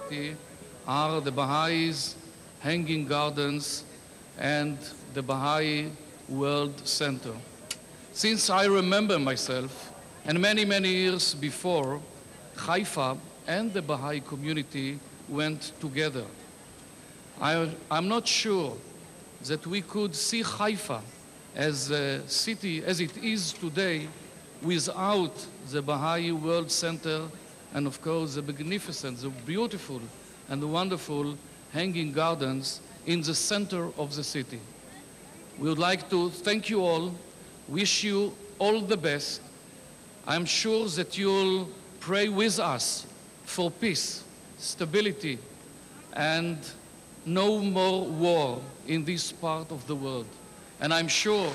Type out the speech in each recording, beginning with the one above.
city are the Baha'is Hanging Gardens and the Baha'i World Center. Since I remember myself, and many, many years before, Haifa and the Baha'i community went together. I'm not sure that we could see Haifa as a city as it is today without the Baha'i World Center and, of course, the magnificent, the beautiful, and the wonderful hanging gardens in the center of the city. We would like to thank you all, wish you all the best. I'm sure that you'll pray with us for peace, stability, and no more war in this part of the world. And I'm sure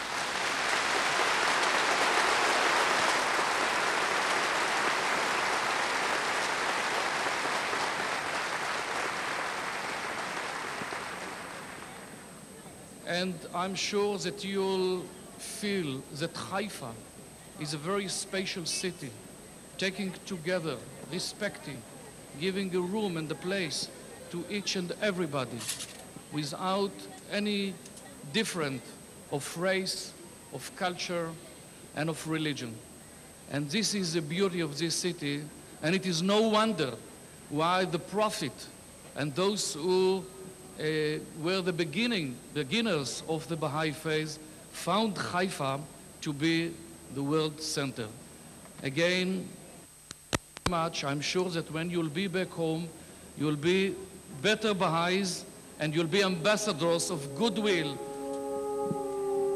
that you'll feel that Haifa is a very special city, taking together, respecting, giving a room and a place to each and everybody without any difference of race, of culture, and of religion. And this is the beauty of this city, and it is no wonder why the Prophet and those who were the beginners of the Baha'i faith found Haifa to be the world center. Again, much, I'm sure that when you'll be back home, you'll be better Baha'is and you'll be ambassadors of goodwill